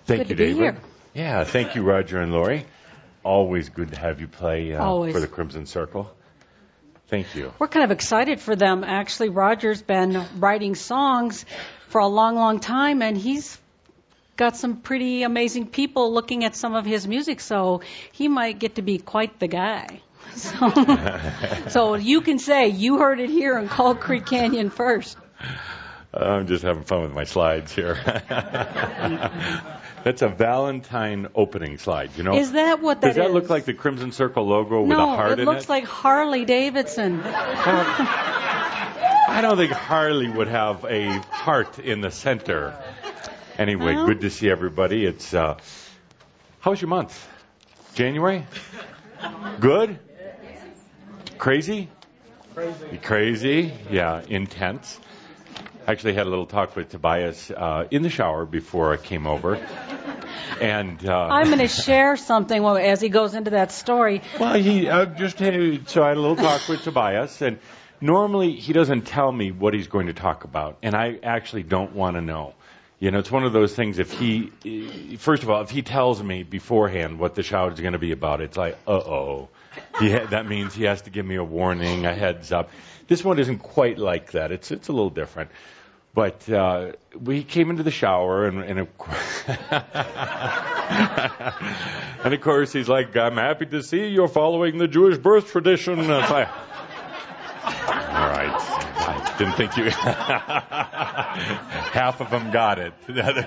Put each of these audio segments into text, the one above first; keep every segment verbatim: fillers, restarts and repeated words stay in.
Thank good you, to be David. here. Yeah, thank you, Roger and Lori. Always good to have you play uh, Always. for the Crimson Circle. Thank you. We're kind of excited for them. Actually, Roger's been writing songs for a long, long time, and he's got some pretty amazing people looking at some of his music, so he might get to be quite the guy. So, so you can say you heard it here in Cold Creek Canyon first. I'm just having fun with my slides here. That's a Valentine opening slide, you know? Is that what that is? Does that look like the Crimson Circle logo with no, a heart in it? No, it looks like Harley Davidson. I don't think Harley would have a heart in the center. Anyway, well, good to see everybody. It's uh, how's your month? January? Good? Crazy? Crazy. Crazy? Yeah, intense. Actually had a little talk with Tobias uh, in the shower before I came over. And uh, I'm going to share something as he goes into that story. Well, he uh, just had, so I had a little talk with Tobias, and normally he doesn't tell me what he's going to talk about, and I actually don't want to know. You know, it's one of those things, if he, first of all, if he tells me beforehand what the shower is going to be about, it's like, uh-oh. He ha- that means he has to give me a warning, a heads up. This one isn't quite like that. It's it's a little different. But uh, we came into the shower, and, and, of and of course he's like, I'm happy to see you're following the Jewish birth tradition. And it's like, all right. I didn't think you... Half of them got it.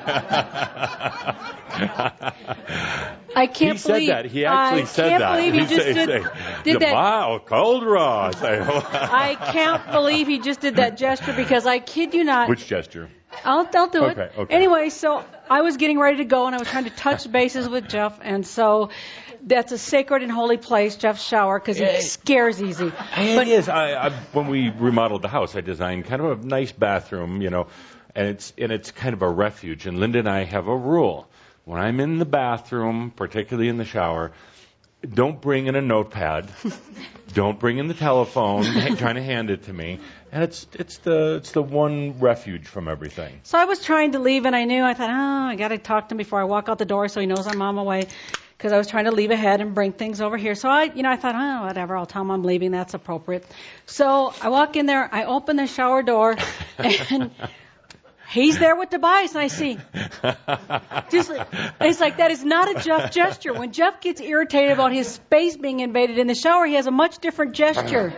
I can't he believe... said that. He actually I said can't that. believe he He'd just say, did, say, did that. Wow, cold raw. I can't believe he just did that gesture because I kid you not... Which gesture? I'll, I'll do it. Okay, okay. Anyway, so I was getting ready to go, and I was trying to touch bases with Jeff, and so... That's a sacred and holy place, Jeff's shower, because he it, scares easy. It but, is. I, I, when we remodeled the house, I designed kind of a nice bathroom, you know, and it's and it's kind of a refuge. And Linda and I have a rule: when I'm in the bathroom, particularly in the shower, don't bring in a notepad, don't bring in the telephone, trying to hand it to me. And it's it's the it's the one refuge from everything. So I was trying to leave, and I knew I thought, oh, I got to talk to him before I walk out the door, so he knows I'm on my way. Because I was trying to leave ahead and bring things over here. So I, you know, I thought, oh, whatever, I'll tell him I'm leaving. That's appropriate. So I walk in there, I open the shower door, and he's there with Tobias, and I see, just, it's like that is not a Jeff gesture. When Jeff gets irritated about his space being invaded in the shower, he has a much different gesture.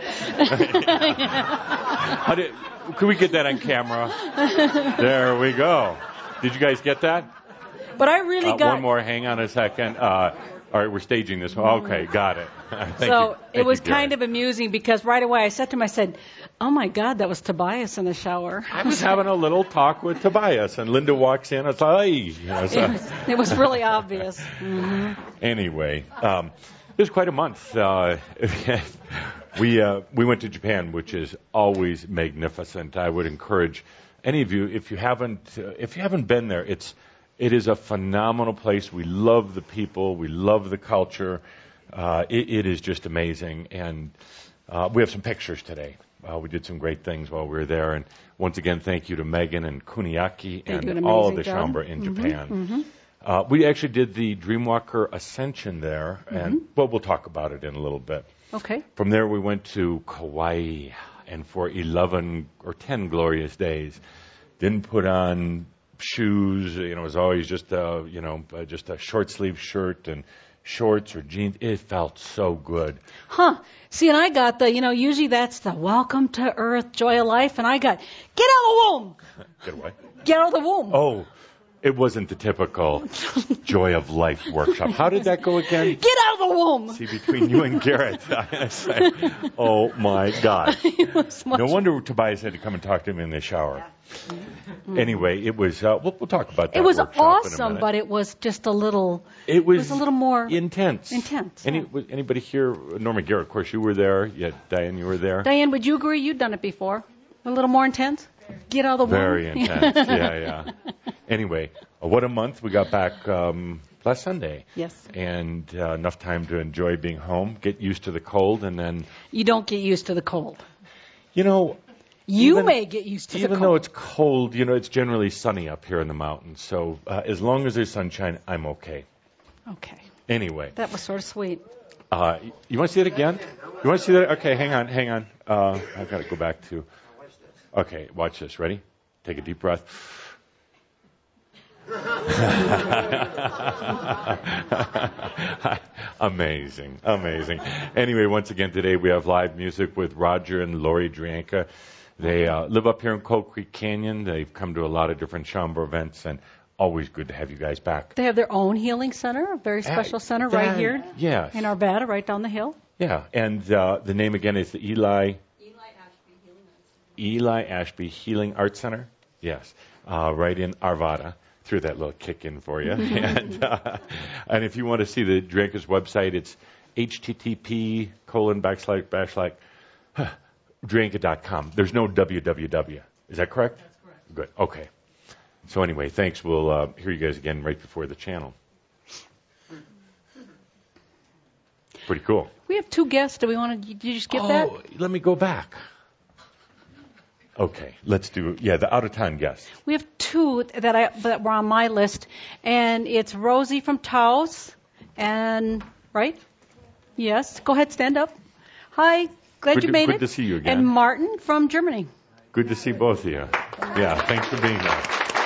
How did, could we get that on camera? There we go. Did you guys get that? But I really uh, got... One more, hang on a second. Uh, all right, we're staging this one. Okay, got it. Thank so you. Thank it was you, Gary. kind of amusing because right away I said to him, I said, oh my God, that was Tobias in the shower. I was having a little talk with Tobias, and Linda walks in. It's like, hey. You know, so. it, was, it was really obvious. Mm-hmm. Anyway, um, it was quite a month. Uh, we uh, we went to Japan, which is always magnificent. I would encourage any of you, if you haven't uh, if you haven't been there, it's It is a phenomenal place. We love the people. We love the culture. Uh, it, it is just amazing. And uh, we have some pictures today. Uh, we did some great things while we were there. And once again, thank you to Megan and Kuniaki they and all of the Shambra in mm-hmm, Japan. Mm-hmm. Uh, we actually did the Dreamwalker Ascension there. Mm-hmm. And well, we'll talk about it in a little bit. Okay. From there, we went to Kauai. And for eleven or ten glorious days, didn't put on shoes, you know, it was always just a, you know, just a short sleeve shirt and shorts or jeans. It felt so good. Huh. See, and I got the, you know, usually that's the welcome to earth, joy of life, and I got, get out of the womb. Get away. Get out of the womb. Oh, it wasn't the typical joy of life workshop. How did that go again? Get out of the womb. See, between you and Garrett, I say, oh my God. No wonder Tobias had to come and talk to him in the shower. Mm-hmm. Anyway, it was. Uh, we'll, we'll talk about that. It was workshop awesome, in a but it was just a little. It was, it was a little more intense. Intense. Any, yeah. was anybody here? Norma Garrett, of course, you were there. Yeah, Diane, you were there. Diane, would you agree? You'd done it before. A little more intense. Get out of the womb. Very intense. yeah, yeah. Anyway, uh, what a month. We got back um, last Sunday. Yes. And uh, enough time to enjoy being home, get used to the cold, and then. You don't get used to the cold. You know, You even, may get used to the cold. Even though it's cold, you know, it's generally sunny up here in the mountains. So uh, as long as there's sunshine, I'm okay. Okay. Anyway. That was sort of sweet. Uh, you want to see it again? You want to see that? Okay, hang on, hang on. Uh, I've got to go back to... Okay, watch this. Ready? Take a deep breath. Amazing, amazing. Anyway, once again, today we have live music with Roger and Lori Drianka. They uh, live up here in Cold Creek Canyon. They've come to a lot of different Shaumbra events, and always good to have you guys back. They have their own healing center, a very special uh, center that, right here yes. in Arvada, right down the hill. Yeah, and uh, the name again is the Eli... Eli Ashby Healing Arts Center. Eli Ashby Healing Arts Center. Yes, uh, right in Arvada. Threw that little kick in for you. and, uh, and if you want to see the Drianka's website, it's http colon backslash backslash huh, Drianka dot com. There's no www. Is that correct? That's correct. Good. Okay. So anyway, thanks. We'll uh, hear you guys again right before the channel. Pretty cool. We have two guests. Do we want to? Did you just get oh, that? Let me go back. Okay, let's do, yeah, the out-of-town guests. We have two that I that were on my list, and it's Rosie from Taos, and, right? Yes, go ahead, stand up. Hi, glad good you to, made good it. Good to see you again. And Martin from Germany. Good to see both of you. Yeah, thanks for being there.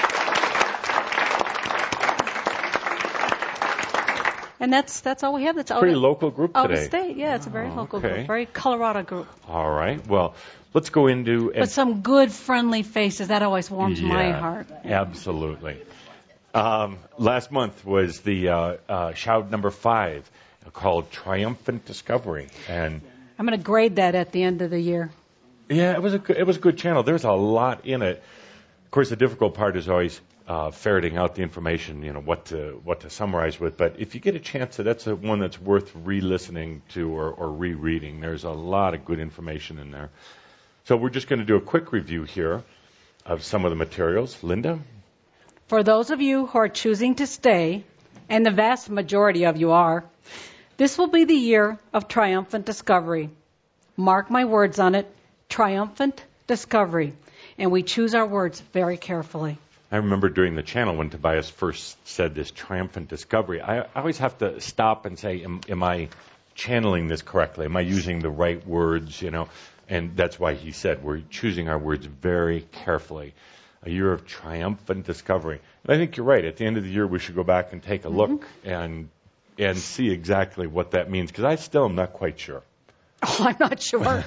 And that's that's all we have. That's all. Pretty local group today. Out of state, yeah, it's a very oh, local okay. group, very Colorado group. All right, well, let's go into... But some good, friendly faces. That always warms yeah, my heart. Absolutely. Um, last month was the uh, uh, shout number five called Triumphant Discovery, and I'm going to grade that at the end of the year. Yeah, it was a good, it was a good channel. There's a lot in it. Of course, the difficult part is always uh, ferreting out the information, you know, what to what to summarize with. But if you get a chance to, that's a, one that's worth re-listening to or, or rereading. There's a lot of good information in there. So we're just going to do a quick review here of some of the materials. Linda? For those of you who are choosing to stay, and the vast majority of you are, this will be the year of triumphant discovery. Mark my words on it, triumphant discovery. And we choose our words very carefully. I remember during the channel when Tobias first said this triumphant discovery, I, I always have to stop and say, am, am I channeling this correctly? Am I using the right words, you know? And that's why he said we're choosing our words very carefully. A year of triumphant discovery. And I think you're right. At the end of the year, we should go back and take a look mm-hmm. and and see exactly what that means, because I still am not quite sure. Oh, I'm not sure.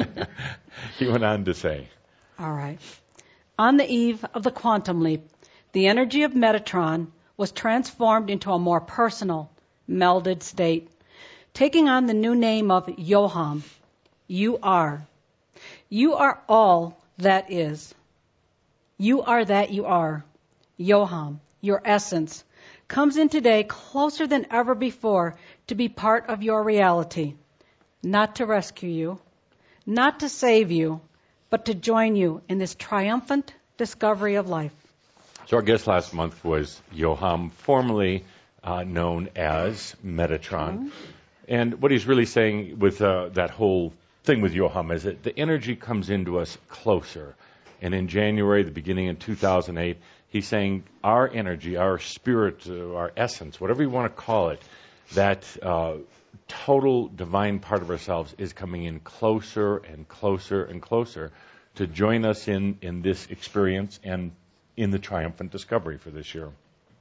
He went on to say. All right. On the eve of the quantum leap, the energy of Metatron was transformed into a more personal, melded state, taking on the new name of Yoham. You are. You are all that is. You are that you are. Yoham, your essence, comes in today closer than ever before to be part of your reality. Not to rescue you, not to save you, but to join you in this triumphant discovery of life. So our guest last month was Yoham, formerly uh, known as Metatron. Mm-hmm. And what he's really saying with uh, that whole thing with Yoham is that the energy comes into us closer. And in January, the beginning of two thousand eight, he's saying our energy, our spirit, uh, our essence, whatever you want to call it, that uh, total divine part of ourselves is coming in closer and closer and closer to join us in, in this experience and in the triumphant discovery for this year.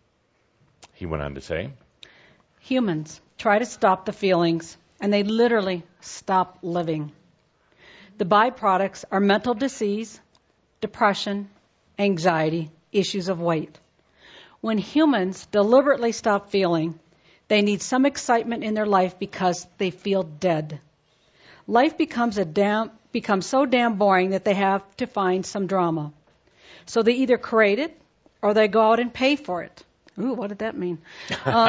He went on to say, humans try to stop the feelings, and they literally stop living. The byproducts are mental disease, depression, anxiety, issues of weight. When humans deliberately stop feeling, they need some excitement in their life because they feel dead. Life becomes a damn, becomes so damn boring that they have to find some drama. So they either create it or they go out and pay for it. Ooh, what did that mean? Um,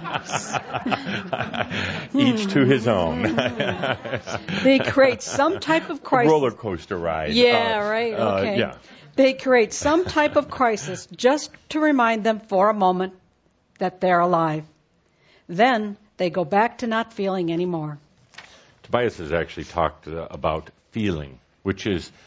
Each to his own. They create some type of crisis. A roller coaster ride. Yeah, uh, right. Okay. Uh, yeah. They create some type of crisis just to remind them for a moment that they're alive. Then they go back to not feeling anymore. Tobias has actually talked uh, about feeling, which is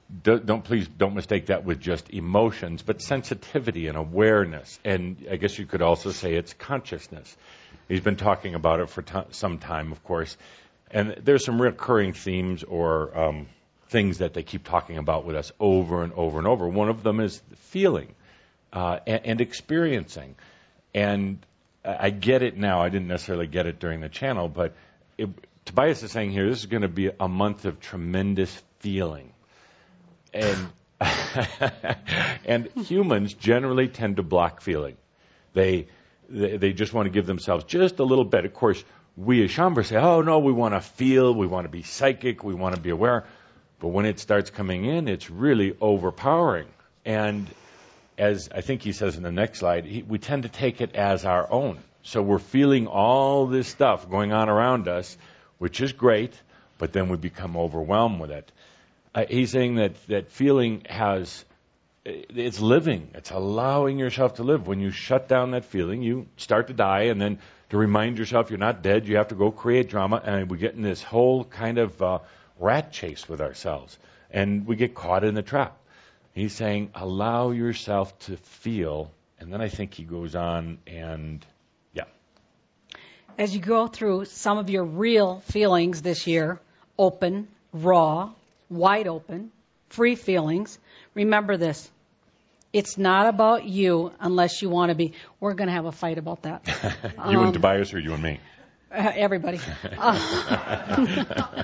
do, don't please don't mistake that with just emotions, but sensitivity and awareness. And I guess you could also say it's consciousness. He's been talking about it for t- some time, of course. And there's some recurring themes or um, things that they keep talking about with us over and over and over. One of them is feeling uh, and, and experiencing. And I get it now. I didn't necessarily get it during the channel, but it, Tobias is saying here, this is going to be a month of tremendous feeling. And and humans generally tend to block feeling. They, they they just want to give themselves just a little bit. Of course, we as Shaumbra say, oh, no, we want to feel, we want to be psychic, we want to be aware. But when it starts coming in, it's really overpowering. And as I think he says in the next slide, he, we tend to take it as our own. So we're feeling all this stuff going on around us, which is great, but then we become overwhelmed with it. Uh, he's saying that, that feeling has, it's living. It's allowing yourself to live. When you shut down that feeling, you start to die, and then to remind yourself you're not dead, you have to go create drama, and we get in this whole kind of uh, rat chase with ourselves, and we get caught in the trap. He's saying, allow yourself to feel, and then I think he goes on and, yeah. As you go through some of your real feelings this year, open, raw, wide open, free feelings, remember this. It's not about you unless you want to be. We're going to have a fight about that. You um, and Tobias or you and me? Uh, everybody. Uh,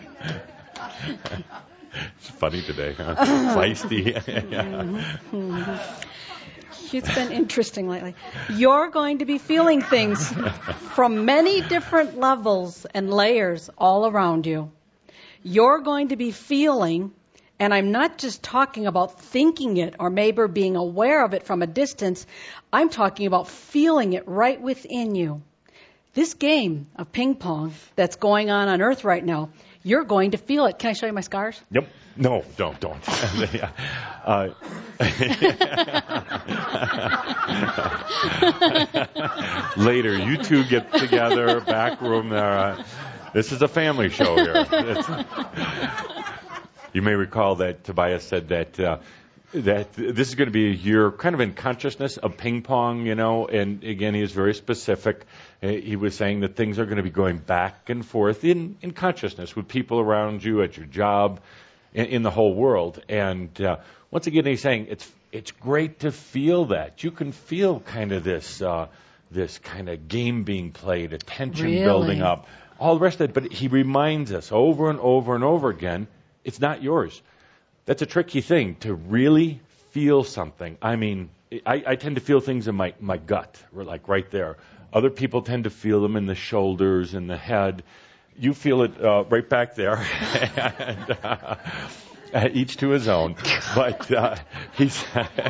It's funny today, huh? Feisty. mm-hmm. It's been interesting lately. You're going to be feeling things from many different levels and layers all around you. You're going to be feeling, and I'm not just talking about thinking it or maybe being aware of it from a distance. I'm talking about feeling it right within you. This game of ping pong that's going on on Earth right now, you're going to feel it. Can I show you my scars? Yep. No, don't, don't. uh, Later, you two get together, back room there. Uh, this is a family show here. It's, you may recall that Tobias said that uh, that this is going to be a year kind of in consciousness of ping pong, you know, and again, he was very specific. He was saying that things are going to be going back and forth in, in consciousness with people around you, at your job, in, in the whole world. And uh, once again, he's saying it's it's great to feel that. You can feel kind of this uh, this kind of game being played, a tension really? building up, all the rest of it. But he reminds us over and over and over again, it's not yours. That's a tricky thing, to really feel something. I mean, I, I tend to feel things in my, my gut, like right there. Other people tend to feel them in the shoulders, in the head. You feel it uh, right back there. and, uh, each to his own. But uh, he's,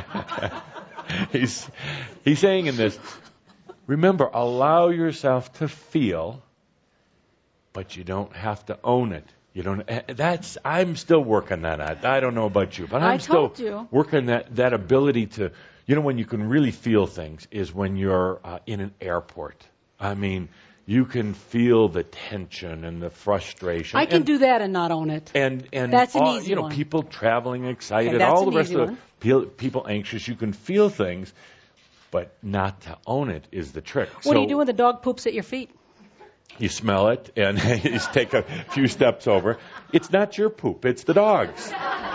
he's, he's saying in this, remember, allow yourself to feel, but you don't have to own it. You don't. That's. I'm still working that out. I don't know about you, but I'm I still told you. working that that ability to. You know, when you can really feel things is when you're uh, in an airport. I mean, you can feel the tension and the frustration. I can and, do that and not own it. And and that's an all, easy you know, one. people traveling excited, Okay, all the an rest easy of one. the people anxious. You can feel things, but not to own it is the trick. What so, do you do when the dog poops at your feet? You smell it, and you just take a few steps over. It's not your poop, it's the dog's.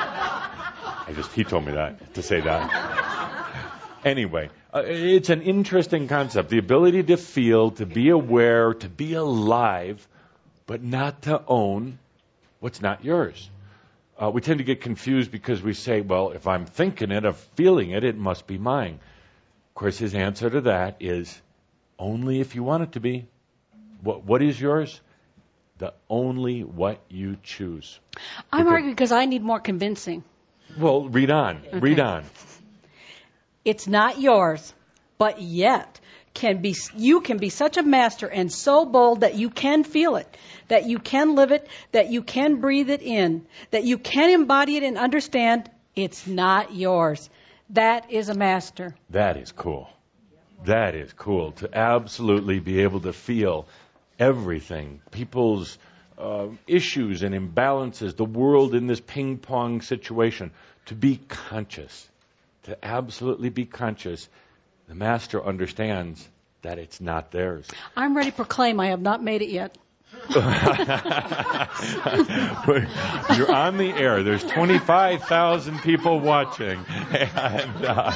I just, he told me that, to say that. Anyway, uh, it's an interesting concept. The ability to feel, to be aware, to be alive, but not to own what's not yours. Uh, we tend to get confused because we say, well, if I'm thinking it or feeling it, it must be mine. Of course, his answer to that is only if you want it to be. What What is yours? The only what you choose. I'm Because- arguing because I need more convincing. Well, read on. Okay. Read on. It's not yours, but yet can be. You can be such a master and so bold that you can feel it, that you can live it, that you can breathe it in, that you can embody it and understand it's not yours. That is a master. That is cool. That is cool to absolutely be able to feel everything, people's uh, issues and imbalances, the world in this ping-pong situation, to be conscious, to absolutely be conscious. The Master understands that it's not theirs. I'm ready to proclaim I have not made it yet. You're on the air. There's twenty-five thousand people watching. And, uh,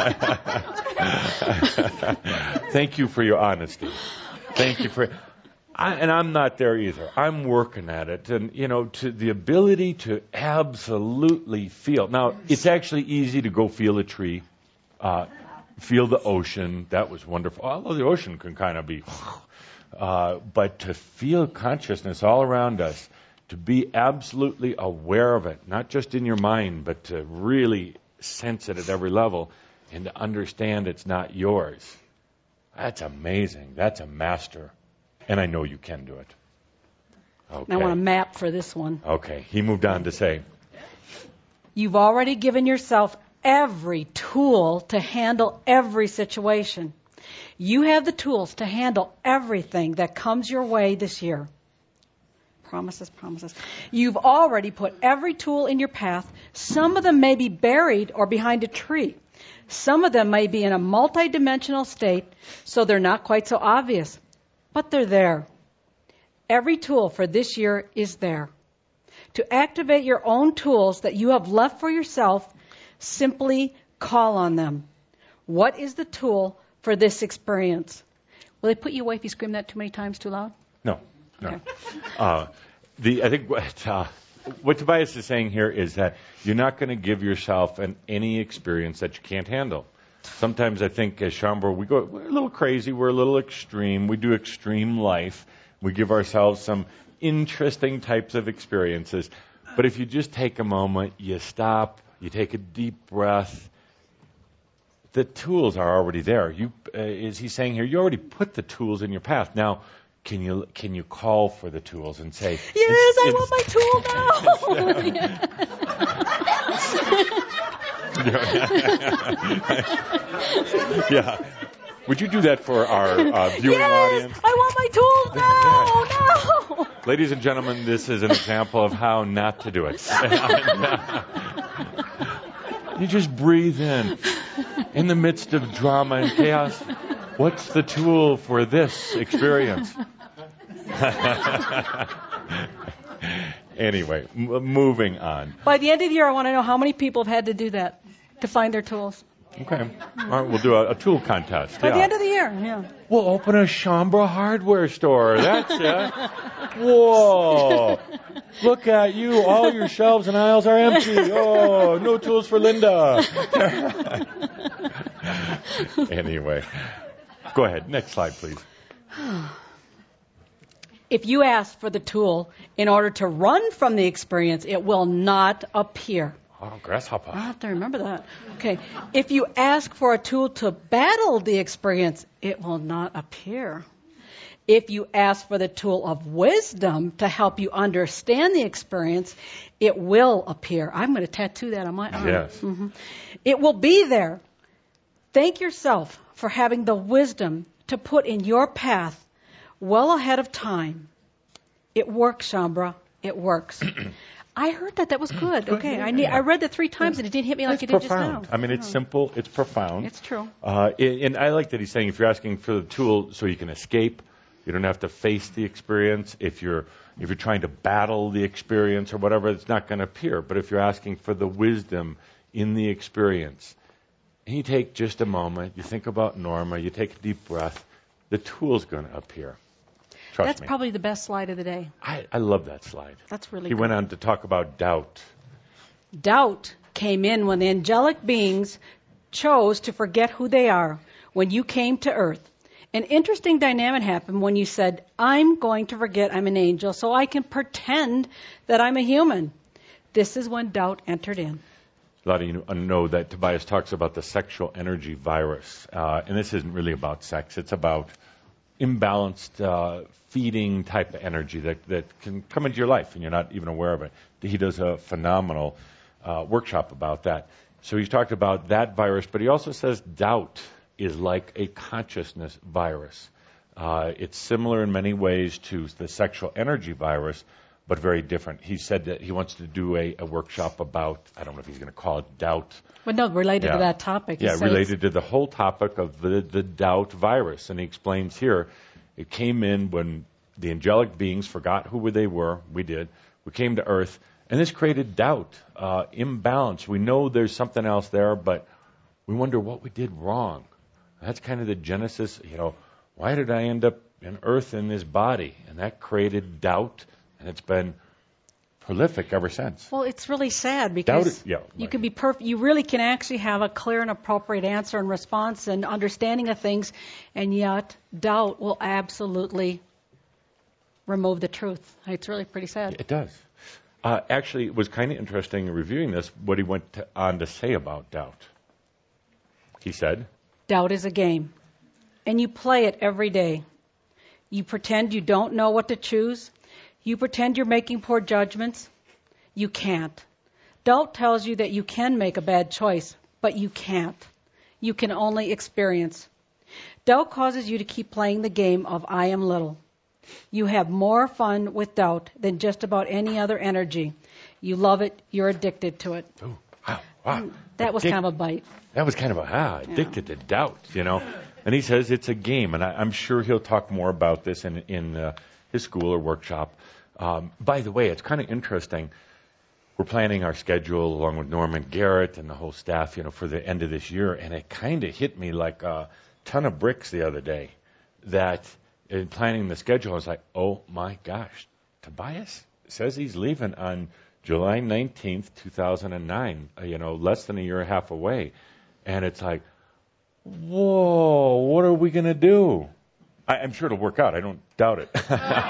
thank you for your honesty. Thank you for... I, and I'm not there either. I'm working at it. And, you know, to the ability to absolutely feel. Now, it's actually easy to go feel a tree, uh, feel the ocean. That was wonderful. Although the ocean can kind of be... Uh, but to feel consciousness all around us, to be absolutely aware of it, not just in your mind, but to really sense it at every level and to understand it's not yours. That's amazing. That's a master. And I know you can do it. Okay. I want a map for this one. Okay. He moved on to say, you've already given yourself every tool to handle every situation. You have the tools to handle everything that comes your way this year. Promises, promises. You've already put every tool in your path. Some of them may be buried or behind a tree. Some of them may be in a multidimensional state, so they're not quite so obvious. But they're there. Every tool for this year is there. To activate your own tools that you have left for yourself, simply call on them. What is the tool for this experience? Will they put you away if you scream that too many times too loud? No, no. Okay. Uh, the I think what uh, what Tobias is saying here is that you're not going to give yourself an any experience that you can't handle. Sometimes I think as Shaumbra, we go we're a little crazy, we're a little extreme. We do extreme life. We give ourselves some interesting types of experiences. But if you just take a moment, you stop, you take a deep breath. The tools are already there. You, uh, is he saying here? You already put the tools in your path. Now, can you can you call for the tools and say, yes, it's, I it's, want my tool now? Yeah. Would you do that for our uh, viewing yes, audience? I want my tool now. No. Ladies and gentlemen, this is an example of how not to do it. You just breathe in. In the midst of drama and chaos, what's the tool for this experience? Anyway, m- moving on. By the end of the year, I want to know how many people have had to do that to find their tools. Okay. All right, we'll do a, a tool contest. By yeah. the end of the year, yeah. We'll open a Shaumbra hardware store. That's it. Whoa. Look at you. All your shelves and aisles are empty. Oh, no tools for Linda. Anyway. Go ahead. Next slide, please. If you ask for the tool in order to run from the experience, it will not appear. Oh, grasshopper. I'll have to remember that. Okay. If you ask for a tool to battle the experience, it will not appear. If you ask for the tool of wisdom to help you understand the experience, it will appear. I'm going to tattoo that on my arm. Yes. Mm-hmm. It will be there. Thank yourself for having the wisdom to put in your path well ahead of time. It works, Shaumbra. It works. I heard that. That was good. Okay. I need, I read that three times and it didn't hit me like it's it did profound. just now. I mean, it's simple. It's profound. It's true. Uh, and I like that he's saying if you're asking for the tool so you can escape, you don't have to face the experience. If you're if you're trying to battle the experience or whatever, it's not going to appear. But if you're asking for the wisdom in the experience, and you take just a moment, you think about Norma, you take a deep breath, the tool's going to appear. Trust That's me. probably the best slide of the day. I, I love that slide. That's really He good. went on to talk about doubt. Doubt came in when the angelic beings chose to forget who they are when you came to earth. An interesting dynamic happened when you said, I'm going to forget I'm an angel so I can pretend that I'm a human. This is when doubt entered in. A lot of you know that Tobias talks about the sexual energy virus. Uh, and this isn't really about sex. It's about imbalanced uh, feeding type of energy that, that can come into your life and you're not even aware of it. He does a phenomenal uh, workshop about that. So he's talked about that virus, but he also says doubt is like a consciousness virus. Uh, it's similar in many ways to the sexual energy virus, but very different. He said that he wants to do a, a workshop about, I don't know if he's going to call it doubt. Well, no, related Yeah. to that topic. He Yeah, said related to the whole topic of the, the doubt virus. And he explains here, it came in when the angelic beings forgot who they were. We did. We came to Earth, and this created doubt, uh, imbalance. We know there's something else there, but we wonder what we did wrong. That's kind of the genesis, you know, why did I end up in Earth in this body? And that created doubt, and it's been prolific ever since. Well, it's really sad because Doubt it- yeah, you right. can be perfect. You really can actually have a clear and appropriate answer and response and understanding of things, and yet doubt will absolutely remove the truth. It's really pretty sad. It does. Uh, actually, it was kind of interesting in reviewing this, what he went to, on to say about doubt. He said, Doubt is a game, and you play it every day. You pretend you don't know what to choose. You pretend you're making poor judgments. You can't. Doubt tells you that you can make a bad choice, but you can't. You can only experience. Doubt causes you to keep playing the game of I am little. You have more fun with doubt than just about any other energy. You love it. You're addicted to it. "Oh, wow, wow." That was Addic- kind of a bite. That was kind of a ah, addicted to doubt, you know. And he says it's a game, and I, I'm sure he'll talk more about this in in uh, his school or workshop. Um, by the way, it's kind of interesting. We're planning our schedule along with Norman Garrett and the whole staff, you know, for the end of this year, and it kind of hit me like a ton of bricks the other day. That in planning the schedule, I was like, oh my gosh, Tobias says he's leaving on July nineteenth, two thousand nine, uh, you know, less than a year and a half away. And it's like, whoa, what are we going to do? I, I'm sure it'll work out. I don't doubt it.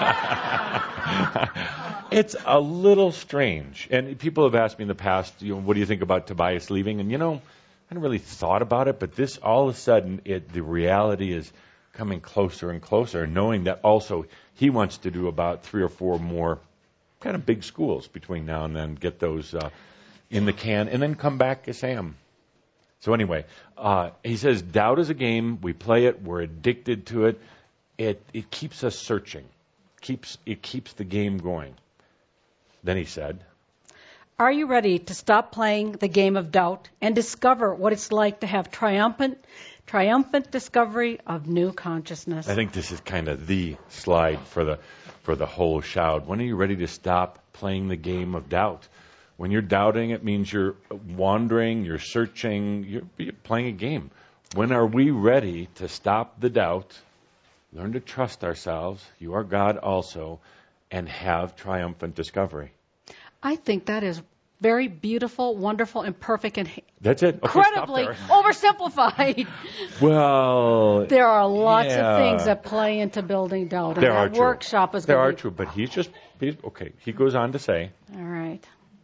It's a little strange. And people have asked me in the past, you know, what do you think about Tobias leaving? And, you know, I hadn't really thought about it, but this, all of a sudden, it, the reality is coming closer and closer, knowing that also he wants to do about three or four more kind of big schools between now and then, get those uh, in the can, and then come back as Sam. So anyway, uh, he says, doubt is a game. We play it. We're addicted to it. It it keeps us searching. Keeps It keeps the game going. Then he said, Are you ready to stop playing the game of doubt and discover what it's like to have triumphant, triumphant discovery of new consciousness? I think this is kind of the slide for the for the whole shout. When are you ready to stop playing the game of doubt? When you're doubting, it means you're wandering, you're searching, you're, you're playing a game. When are we ready to stop the doubt, learn to trust ourselves, you are God also, and have triumphant discovery? I think that is very beautiful, wonderful, and perfect, and That's it. Okay, incredibly stop there. oversimplified. Well, There are lots yeah. of things that play into building doubt, and There are that true. workshop is There going are to be... true, but he's just, he's, okay, he goes on to say, All right.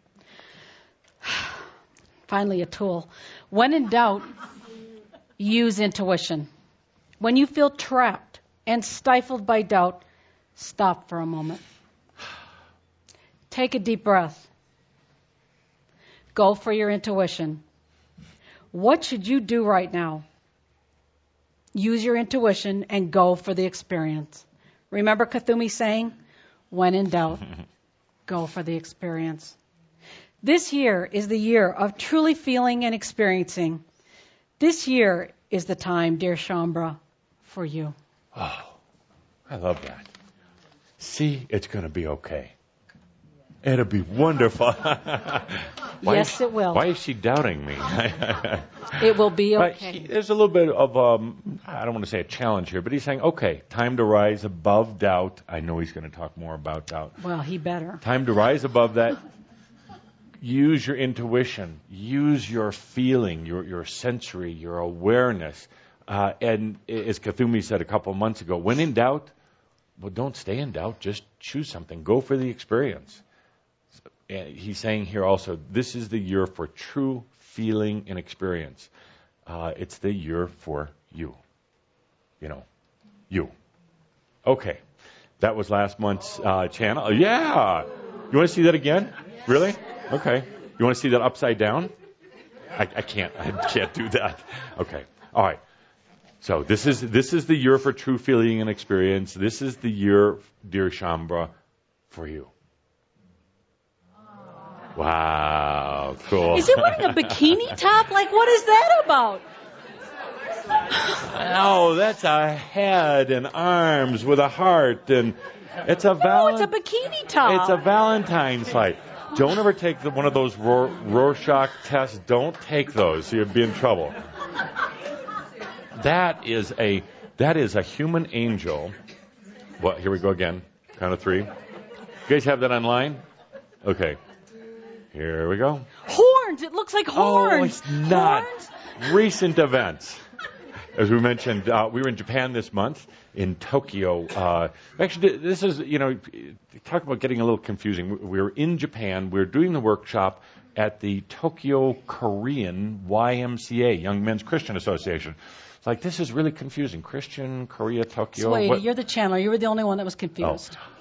Finally, a tool. When in doubt, use intuition. When you feel trapped and stifled by doubt, stop for a moment. Take a deep breath. Go for your intuition. What should you do right now? Use your intuition and go for the experience. Remember Kuthumi saying, when in doubt, go for the experience. This year is the year of truly feeling and experiencing. This year is the time, dear Shaumbra, for you. oh, I love that. See, it's going to be okay. It'll be wonderful. Why Yes, is, it will. Why is she doubting me? It will be But okay. he, there's a little bit of, um, I don't want to say a challenge here, but he's saying, okay, time to rise above doubt. I know he's going to talk more about doubt. Well, he better. Time to rise above that. Use your intuition. Use your feeling, your, your sensory, your awareness. Uh, and as Kuthumi said a couple of months ago, when in doubt, well, don't stay in doubt. Just choose something. Go for the experience. Uh, he's saying here also, this is the year for true feeling and experience. Uh, it's the year for you. You know, you. Okay. That was last month's uh, channel. Yeah. You want to see that again? Really? Okay. You want to see that upside down? I, I can't. I can't do that. Okay. All right. So this is this is the year for true feeling and experience. This is the year, dear Shaumbra, for you. Wow, cool. Is he wearing a bikini top? Like, what is that about? Oh, that's a head and arms with a heart, and it's a val- No, it's a bikini top. It's a Valentine's fight. Don't ever take the, one of those Ror- Rorschach tests. Don't take those. You'll be in trouble. That is a that is a human angel. What? Here we go again. Count of three. You guys have that online? Okay. Here we go. Horns. It looks like horns. Oh, it's not. Horns? Recent events. As we mentioned, uh, we were in Japan this month, in Tokyo. Uh, actually, this is, you know, talk about getting a little confusing. We were in Japan. We were doing the workshop at the Tokyo Korean Y M C A, Young Men's Christian Association. It's like, this is really confusing. Christian, Korea, Tokyo. Sweetie, what? you're the channeler. You were the only one that was confused. Oh.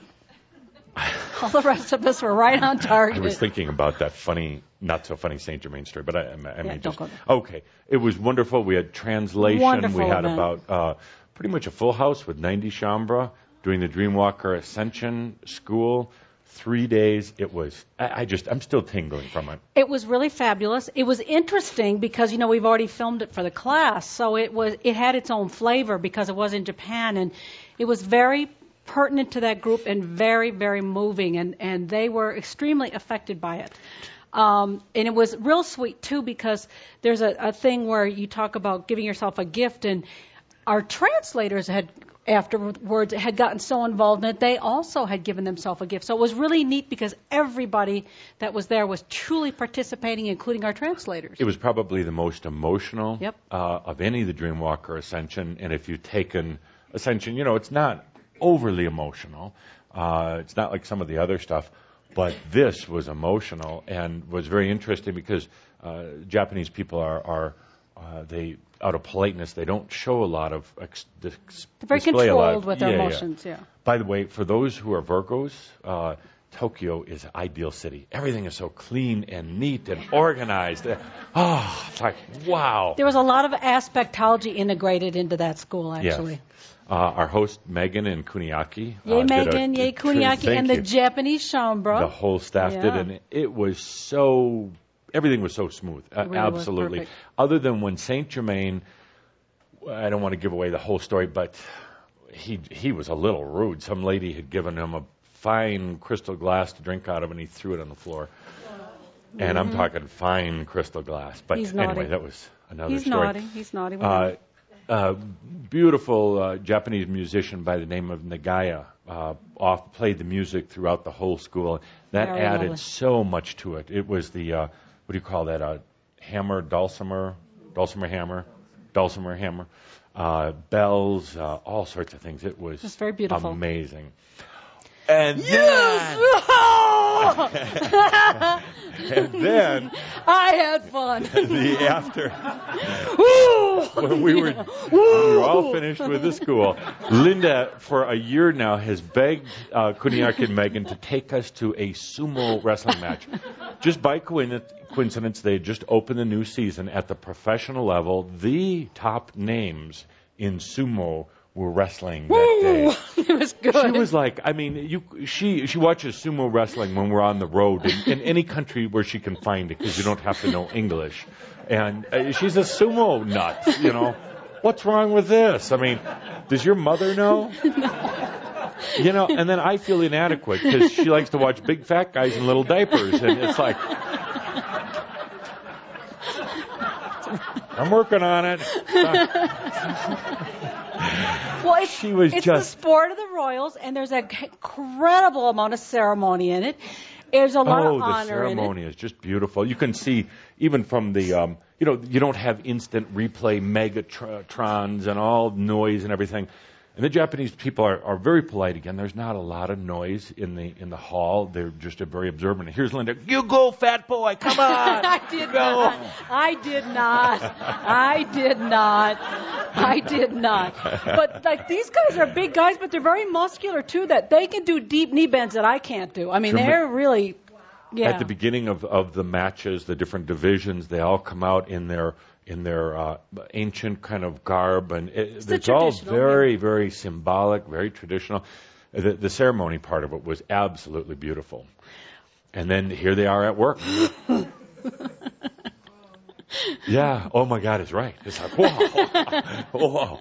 All the rest of us were right on target. I was thinking about that funny, not so funny Saint Germain story, but I, I mean, yeah, just don't go okay. It was wonderful. We had translation. Wonderful we had event. about uh, pretty much a full house with ninety Shaumbra doing the Dreamwalker Ascension School. Three days. It was. I, I just. I'm still tingling from it. It was really fabulous. It was interesting because, you know, we've already filmed it for the class, so it was. It had its own flavor because it was in Japan, and it was very pertinent to that group and very, very moving, and, and they were extremely affected by it. Um, and it was real sweet, too, because there's a, a thing where you talk about giving yourself a gift, and our translators had afterwards had gotten so involved in it, they also had given themselves a gift. So it was really neat because everybody that was there was truly participating, including our translators. It was probably the most emotional Yep. uh, of any of the Dreamwalker Ascension, and if you've taken Ascension, you know, it's not overly emotional. Uh, it's not like some of the other stuff, but this was emotional and was very interesting because uh, Japanese people are, are uh, they out of politeness, they don't show a lot of ex- dis- They're very display a lot controlled of, with their yeah, emotions, yeah. yeah. By the way, for those who are Virgos, uh, Tokyo is an ideal city. Everything is so clean and neat and organized. Oh, it's like, wow. There was a lot of aspectology integrated into that school, actually. Yes. Uh, our host, Megan and Kuniaki. Yay, uh, did a- Megan, yay, truly, Kuniaki, thank and the you. Japanese Shaumbra. The whole staff Yeah. did, and it was so, everything was so smooth. Uh, It really was absolutely. perfect. Other than when Saint Germain, I don't want to give away the whole story, but he he was a little rude. Some lady had given him a fine crystal glass to drink out of, and he threw it on the floor. And I'm talking fine crystal glass. But He's anyway, naughty. that was another He's story. naughty. He's naughty. Uh, uh, beautiful uh, Japanese musician by the name of Nagaya uh, off played the music throughout the whole school. That Very added lovely. so much to it. It was the uh, what do you call that? Uh, hammer, dulcimer, dulcimer hammer, dulcimer hammer, uh, bells, uh, all sorts of things. It was It's very beautiful. amazing. And Yes! then, and then I had fun. the after. Woo! When we were, when we were all finished with the school, Linda, for a year now, has begged uh, Kuniaki and Megan to take us to a sumo wrestling match. Just by coincidence, they had just opened the new season at the professional level. The top names in sumo were wrestling that day. It was good. She was like, I mean, you. She she watches sumo wrestling when we're on the road in, in any country where she can find it because you don't have to know English. And uh, she's a sumo nut, you know. What's wrong with this? I mean, does your mother know? No. You know, and then I feel inadequate because she likes to watch big fat guys in little diapers, and it's like, I'm working on it. Well, it's, She was it's just- the sport of the royals, and there's an incredible amount of ceremony in it. There's a lot Oh, of the honor ceremony in it. is just beautiful. You can see even from the, um, you know, you don't have instant replay Megatrons and all noise and everything. And the Japanese people are, are very polite. Again, there's not a lot of noise in the in the hall. They're just a very observant. Here's Linda. You go, fat boy. Come on. I did go. not. I did not. I did not. I did not. But like these guys are big guys, but they're very muscular too. That they can do deep knee bends that I can't do. I mean, Trem- they're really. Yeah. At the beginning of, of the matches, the different divisions, they all come out in their in their uh, ancient kind of garb, and it, It's it's the all traditional, very, yeah. very symbolic, very traditional. The, the ceremony part of it was absolutely beautiful. And then here they are at work. Yeah. Oh my God, it's right. It's like, whoa, whoa.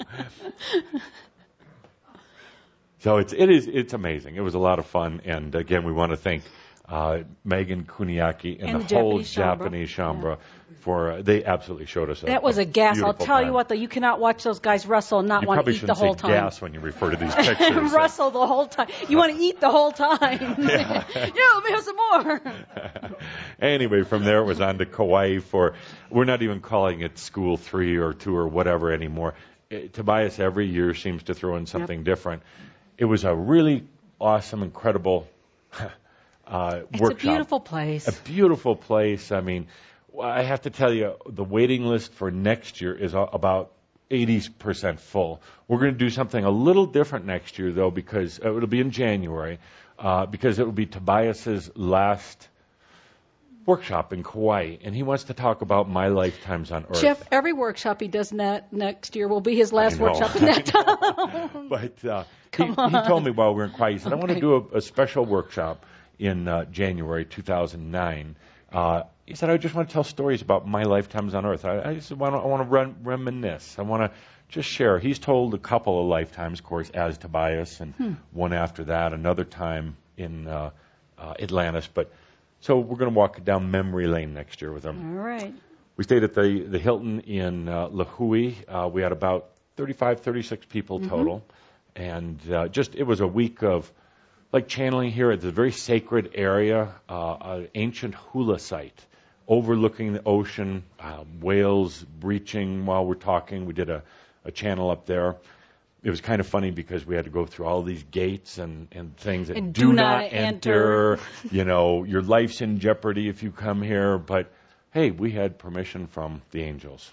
So it's it is it's amazing. It was a lot of fun, and again, we want to thank uh, Megan Kuniaki and, And the, the whole Japanese Shambra. Japanese Shambra for uh, they absolutely showed us. A, That was a gas. I'll beautiful tell time. you what, though, you cannot watch those guys wrestle and not You want to probably eat the shouldn't whole say time. gas when you refer to these pictures. Wrestle the whole time. You want to eat the whole time. Yeah. Yeah, let me have some more. Anyway, from there it was on to Kauai for, we're not even calling it school three or two or whatever anymore. It, Tobias every year seems to throw in something Yep. different. It was a really awesome, incredible uh, It's workshop. a beautiful place. A beautiful place. I mean, I have to tell you, the waiting list for next year is a- about eighty percent full. We're going to do something a little different next year, though, because uh, it'll be in January, uh, because it will be Tobias's last workshop in Kauai, and he wants to talk about my lifetimes on Earth. Jeff, every workshop he does net next year will be his last I know, workshop in that town. But uh, he, Come on. he told me while we were in Kauai, he said, I want to Okay. do a, a special workshop in uh, January two thousand nine. Uh, he said, I just want to tell stories about my lifetimes on Earth. I, I just want to, I want to rem- reminisce. I want to just share. He's told a couple of lifetimes, of course, as Tobias, and Hmm. one after that, another time in uh, uh, Atlantis. But so we're going to walk down memory lane next year with him. All right. We stayed at the, the Hilton in uh, Lahui. Uh, we had about thirty-five, thirty-six people total. And uh, just, it was a week of, like channeling here at the very sacred area, uh, an ancient hula site overlooking the ocean, uh, whales breaching while we're talking. We did a, a channel up there. It was kind of funny because we had to go through all these gates and, and things that And do, do not not enter. enter. You know, your life's in jeopardy if you come here. But, hey, we had permission from the angels.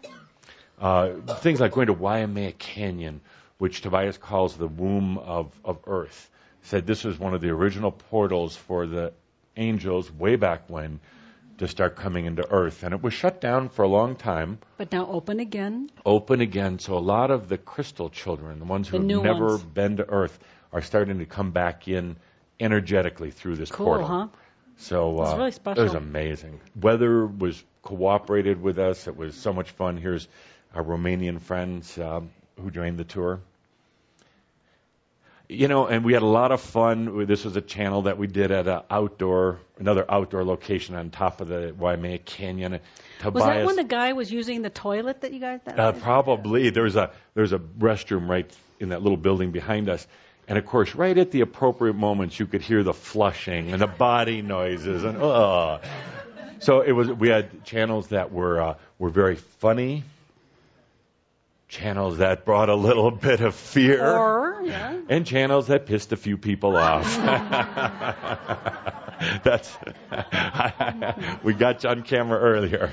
Uh, things like going to Waimea Canyon, which Tobias calls the womb of, of Earth. Said this was one of the original portals for the angels way back when to start coming into Earth. And it was shut down for a long time, But now open again. open again. So a lot of the crystal children, the ones who The have new never ones. been to Earth, are starting to come back in energetically through this Cool, portal. huh? So That's uh, really special. it was amazing. Weather was cooperated with us. It was so much fun. Here's our Romanian friends um, who joined the tour. You know, and we had a lot of fun. This was a channel that we did at a outdoor, another outdoor location on top of the Waimea Canyon. Tobias, Was that when the guy was using the toilet that you guys? That uh, probably there was a there's a restroom right in that little building behind us, and of course, right at the appropriate moments, you could hear the flushing and the body noises, and uh. So it was. We had channels that were uh, were very funny, channels that brought a little bit of fear, Or, yeah. and channels that pissed a few people off. That's we got you on camera earlier.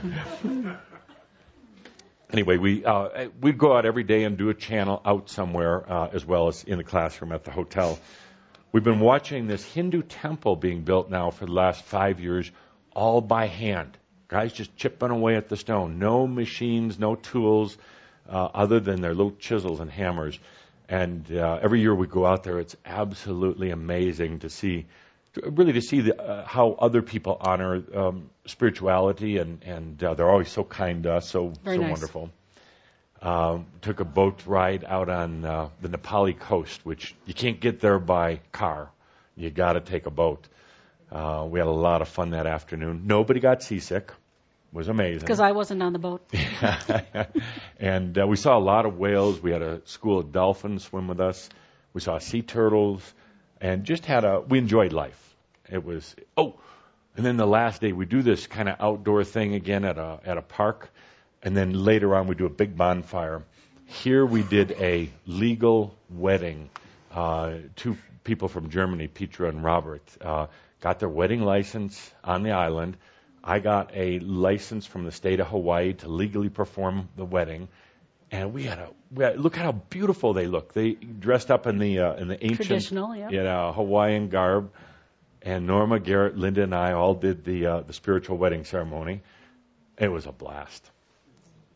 Anyway, we uh, we go out every day and do a channel out somewhere, uh, as well as in the classroom at the hotel. We've been watching this Hindu temple being built now for the last five years, all by hand. Guys just chipping away at the stone. No machines, no tools, uh, other than their little chisels and hammers. And uh, every year we go out there, it's absolutely amazing to see, to, really to see the, uh, how other people honor um, spirituality, and, and uh, they're always so kind to us, so, Very so nice. wonderful. Um, took a boat ride out on uh, the Nepali coast, which you can't get there by car. You got to take a boat. Uh, we had a lot of fun that afternoon. Nobody got seasick. It was amazing. Because I wasn't on the boat. And uh, we saw a lot of whales. We had a school of dolphins swim with us. We saw sea turtles, and just had a. We enjoyed life. It was oh, and then the last day we do this kind of outdoor thing again at a at a park, and then later on we do a big bonfire. Here we did a legal wedding. Uh, two people from Germany, Petra and Robert, uh, got their wedding license on the island. I got a license from the state of Hawaii to legally perform the wedding, and we had a we had, look at how beautiful they look. They dressed up in the uh, in the ancient, Traditional, yeah. you know, Hawaiian garb, and Norma, Garrett, Linda, and I all did the uh, the spiritual wedding ceremony. It was a blast.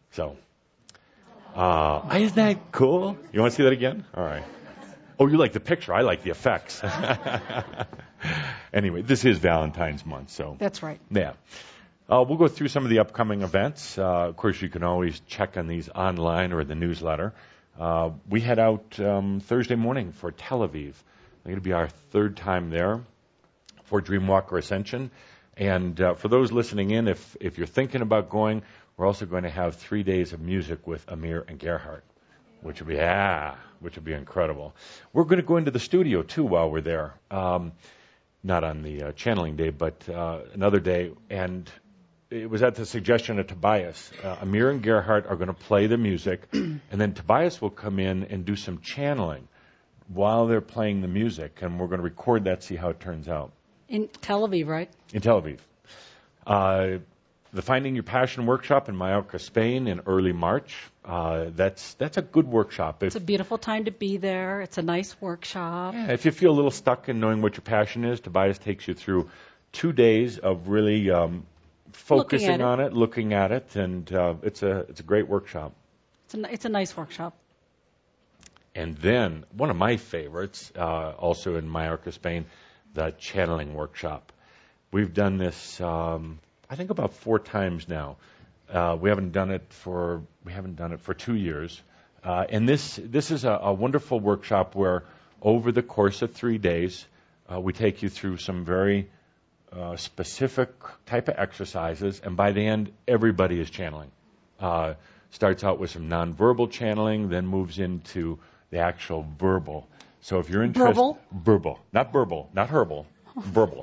So, uh, isn't that cool? You want to see that again? All right. Oh, you like the picture. I like the effects. Anyway, this is Valentine's month, so. That's right. Yeah. Uh, we'll go through some of the upcoming events. Uh, of course, you can always check on these online or the newsletter. Uh, we head out um, Thursday morning for Tel Aviv. It's going to be our third time there for Dreamwalker Ascension. And uh, for those listening in, if, if you're thinking about going, we're also going to have three days of music with Amir and Gerhardt, which will be, ah, which will be incredible. We're going to go into the studio, too, while we're there. Um, not on the uh, channeling day, but uh, another day. And it was at the suggestion of Tobias. Uh, Amir and Gerhardt are going to play the music, and then Tobias will come in and do some channeling while they're playing the music, and we're going to record that, see how it turns out. In Tel Aviv, right? In Tel Aviv. Uh, the Finding Your Passion workshop in Mallorca, Spain in early March. Uh, that's that's a good workshop. If, It's a beautiful time to be there. It's a nice workshop. yeah, if you feel a little stuck in knowing what your passion is, Tobias takes you through two days of really um, focusing Looking at on it, looking at it, and uh, it's a it's a great workshop. It's a, it's a nice workshop. And then one of my favorites, uh, also in Mallorca, Spain, the channeling workshop. We've done this, um, I think, about four times now. Uh, we haven't done it for we haven't done it for two years, uh, and this this is a, a wonderful workshop where over the course of three days uh, we take you through some very uh, specific type of exercises, and by the end everybody is channeling. Uh, starts out with some nonverbal channeling, then moves into the actual verbal. So if you're interested, Verbal? verbal, not verbal, not herbal, verbal.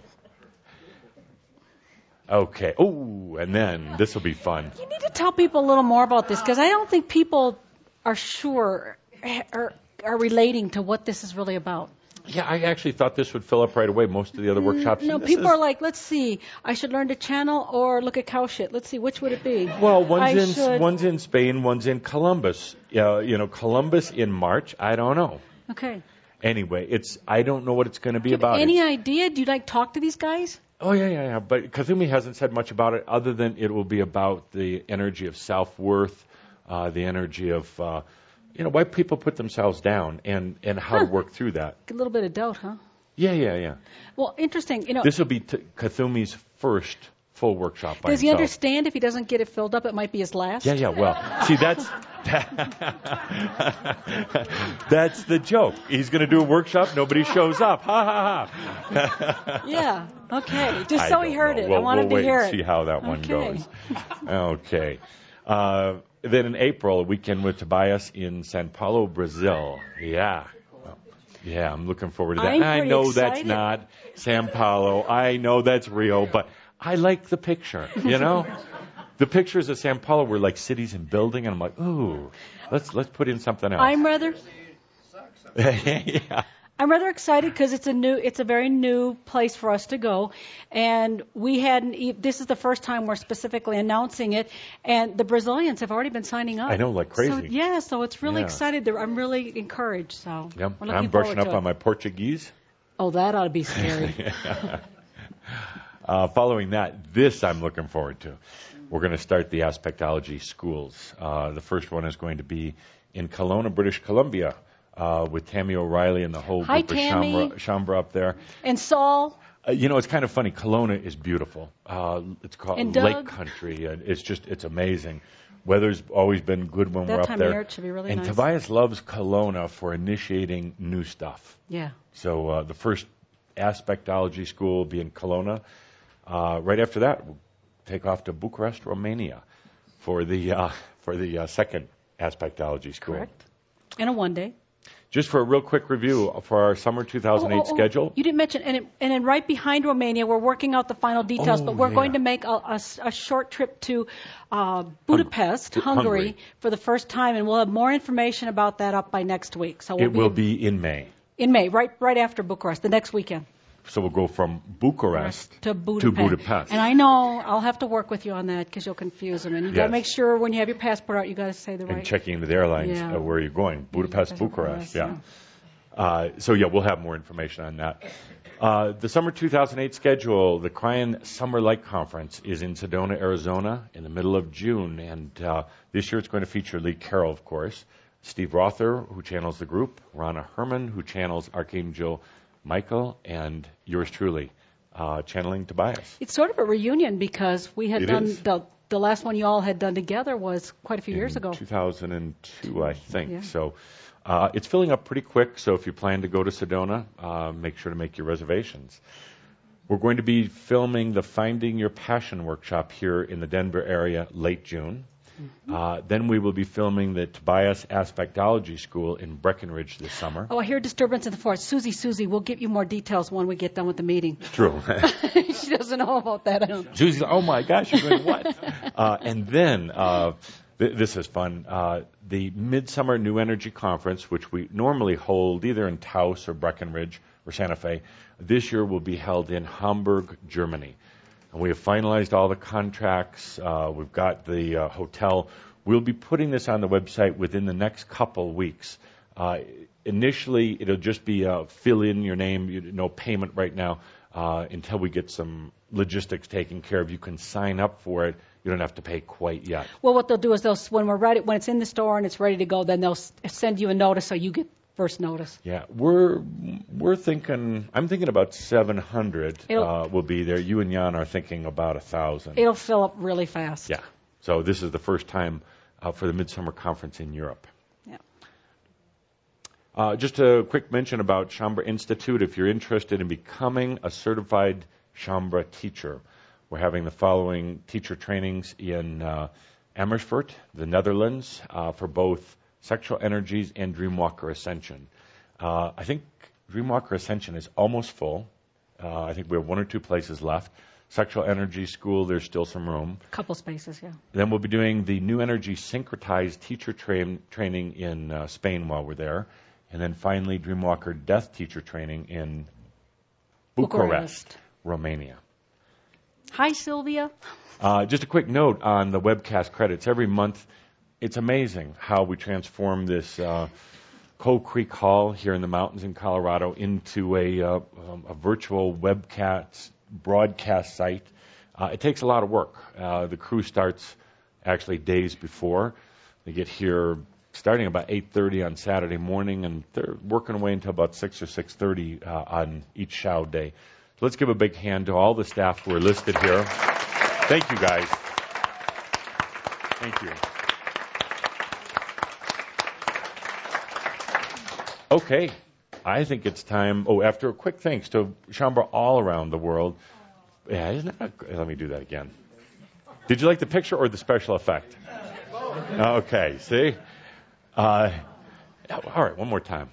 Okay. Oh, and then this will be fun. You need to tell people a little more about this because I don't think people are sure or are relating to what this is really about. Yeah, I actually thought this would fill up right away. Most of the other workshops. No, this people is, are like, let's see, I should learn to channel or look at cow shit. Let's see, which would it be? Well, one's I in should... one's in Spain, one's in Columbus. Uh, you know, Columbus in March. I don't know. Okay. Anyway, it's I don't know what it's going to be Do you have about. any It's- idea? Do you like talk to these guys? Oh, yeah, yeah, yeah. But Kazumi hasn't said much about it other than it will be about the energy of self-worth, uh, the energy of, uh, you know, why people put themselves down and, and how Huh. to work through that. A little bit of doubt, huh? Yeah, yeah, yeah. Well, interesting. You know, This will be t- Kazumi's first full workshop by does he himself. understand if he doesn't get it filled up, it might be his last? Yeah, yeah, well, see, that's that's the joke. He's going to do a workshop, nobody shows up. Ha, ha, ha. Yeah, okay. Just I so he don't heard know. it. We'll, I wanted we'll wait to hear and it. see how that one Okay. goes. Okay. Uh, then in April, a weekend with Tobias in Sao Paulo, Brazil. Yeah. Yeah, I'm looking forward to that. I'm I pretty know that's excited. not Sao Paulo. I know that's Rio, but I like the picture, you know? The pictures of Sao Paulo were like cities and building, and I'm like, ooh, let's let's put in something else. I'm rather yeah. I'm rather excited because it's a new, it's a very new place for us to go, and we hadn't. e- This is the first time we're specifically announcing it, and the Brazilians have already been signing up. I know, like crazy. So, yeah, so it's really Yeah. excited. They're- I'm really encouraged. So Yeah, we're looking I'm brushing forward up to on it. my Portuguese. Oh, that ought to be scary. Uh, following that, this I'm looking forward to. We're going to start the aspectology schools. Uh, the first one is going to be in Kelowna, British Columbia, uh, with Tammy O'Reilly and the whole Hi, group Tammy. of Shambra, Shambra up there. And Saul, Uh, you know, it's kind of funny. Kelowna is beautiful. Uh, it's called And Lake Doug? Country, and it's just it's amazing. Weather's always been good when That we're up time of there. year it should be really and nice. Tobias loves Kelowna for initiating new stuff. yeah. So uh, the first aspectology school will be in Kelowna. Uh, right after that, we'll take off to Bucharest, Romania, for the uh, for the uh, second aspectology school. Correct. And a one day. Just for a real quick review for our summer two thousand eight Oh, oh, oh, schedule. You didn't mention, and, it, and then right behind Romania, we're working out the final details, Oh, but we're yeah. going to make a, a s- a short trip to uh, Budapest, Hung- Hungary, Hungary. for the first time, and we'll have more information about that up by next week. So we'll It will in, be in May. in May, right right after Bucharest, the next weekend. So we'll go from Bucharest To Budapest. Budapest. And I know I'll have to work with you on that because you'll confuse them. And you got Yes. to make sure when you have your passport out, you got to say the and right. checking into the airlines Yeah. uh, where you're going. Budapest, Budapest, Bucharest, Bucharest, yeah. Uh, so, yeah, we'll have more information on that. Uh, the summer two thousand eight schedule, the Cryan Summer Light Conference, is in Sedona, Arizona, in the middle of June. And uh, this year it's going to feature Lee Carroll, of course, Steve Rother, who channels the group, Rana Herman, who channels Archangel Michael, and yours truly, uh, channeling Tobias. It's sort of a reunion because we had It done is. the the last one you all had done together was quite a few in years ago. two thousand two, I think. Yeah. So uh, it's filling up pretty quick. So if you plan to go to Sedona, uh, make sure to make your reservations. We're going to be filming the Finding Your Passion workshop here in the Denver area late June. Mm-hmm. Uh, then we will be filming the Tobias Aspectology School in Breckenridge this summer. Oh, I hear disturbance in the forest. Susie, Susie, we'll give you more details when we get done with the meeting. True. She doesn't know about that. I don't. Susie's, oh my gosh, you're doing what? uh, and then, uh, th- this is fun, uh, the Midsummer New Energy Conference, which we normally hold either in Taos or Breckenridge or Santa Fe, this year will be held in Hamburg, Germany. And we have finalized all the contracts. Uh, we've got the uh, hotel. We'll be putting this on the website within the next couple weeks. Uh, initially, it'll just be uh, fill in your name, you, no payment right now uh, until we get some logistics taken care of. You can sign up for it. You don't have to pay quite yet. Well, what they'll do is they'll when we're ready, when it's in the store and it's ready to go, then they'll s- send you a notice so you get first notice. Yeah, we're we're thinking. I'm thinking about seven hundred uh, will be there. You and Jan are thinking about a thousand. It'll fill up really fast. Yeah. So this is the first time uh, for the Midsummer Conference in Europe. Yeah. Uh, just a quick mention about Shaumbra Institute. If you're interested in becoming a certified Shaumbra teacher, we're having the following teacher trainings in uh, Amersfoort, the Netherlands, uh, for both Sexual Energies and Dreamwalker Ascension. Uh, I think Dreamwalker Ascension is almost full. Uh, I think we have one or two places left. Sexual Energy School, there's still some room. Couple spaces, yeah. Then we'll be doing the New Energy Syncretized Teacher train, Training in uh, Spain while we're there. And then finally, Dreamwalker Death Teacher Training in Bucharest, Bucharest. Romania. Hi, Sylvia. Uh, just a quick note on the webcast credits. Every month, it's amazing how we transform this uh, Coal Creek Hall here in the mountains in Colorado into a, uh, um, a virtual webcast broadcast site. Uh, it takes a lot of work. Uh, the crew starts actually days before. They get here starting about eight thirty on Saturday morning, and they're working away until about six or six thirty uh, on each show day. So let's give a big hand to all the staff who are listed here. Thank you, guys. Thank you. Okay, I think it's time. Oh, after a quick thanks to Shaumbra all around the world. Yeah, isn't that? A, let me do that again. Did you like the picture or the special effect? Okay, see. Uh, all right, one more time.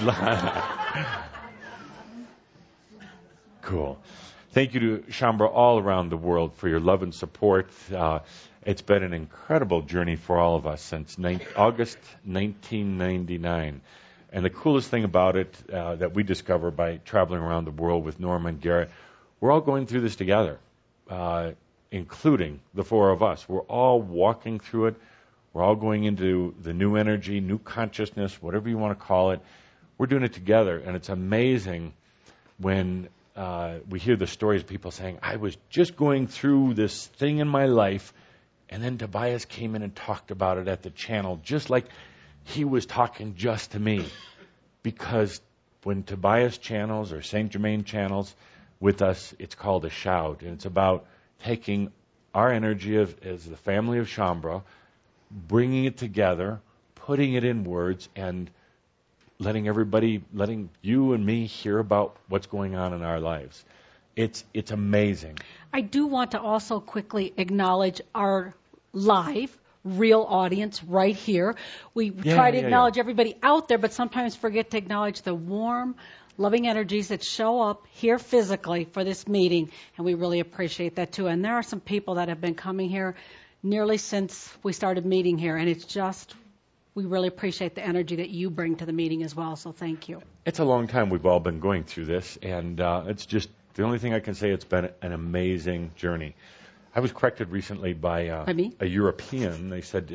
Cool. Thank you to Shaumbra all around the world for your love and support. Uh, it's been an incredible journey for all of us since ni- August nineteen ninety-nine. And the coolest thing about it uh, that we discover by traveling around the world with Norma and Garrett, we're all going through this together, uh, including the four of us. We're all walking through it. We're all going into the new energy, new consciousness, whatever you want to call it. We're doing it together. And it's amazing when uh, we hear the stories of people saying, I was just going through this thing in my life, and then Tobias came in and talked about it at the channel, just like he was talking just to me. Because when Tobias channels or Saint Germain channels with us, it's called a shout. And it's about taking our energy of, as the family of Shaumbra, bringing it together, putting it in words, and letting everybody, letting you and me hear about what's going on in our lives. It's it's amazing. I do want to also quickly acknowledge our live real audience right here. We Yeah, try to yeah, acknowledge yeah. everybody out there, but sometimes forget to acknowledge the warm, loving energies that show up here physically for this meeting, and we really appreciate that too. And there are some people that have been coming here nearly since we started meeting here, and it's just, we really appreciate the energy that you bring to the meeting as well, so thank you. It's a long time we've all been going through this, and uh, it's just, the only thing I can say, it's been an amazing journey. I was corrected recently by, uh, By me? a European. They said, uh,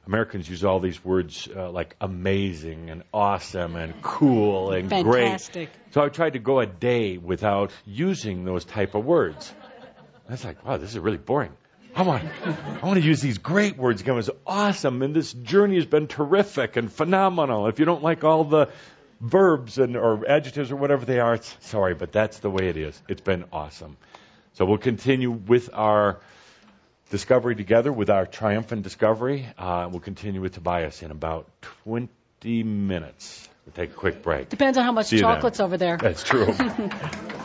Americans use all these words uh, like amazing and awesome and cool and Fantastic. great. So I tried to go a day without using those type of words. I was like, wow, this is really boring. I want, I want to use these great words again. It was awesome, and this journey has been terrific and phenomenal. If you don't like all the verbs and or adjectives or whatever they are, it's, sorry, but that's the way it is. It's been awesome. So we'll continue with our discovery together, with our triumphant discovery. Uh, we'll continue with Tobias in about twenty minutes. We'll take a quick break. Depends on how much See you then. chocolate's over there. That's true.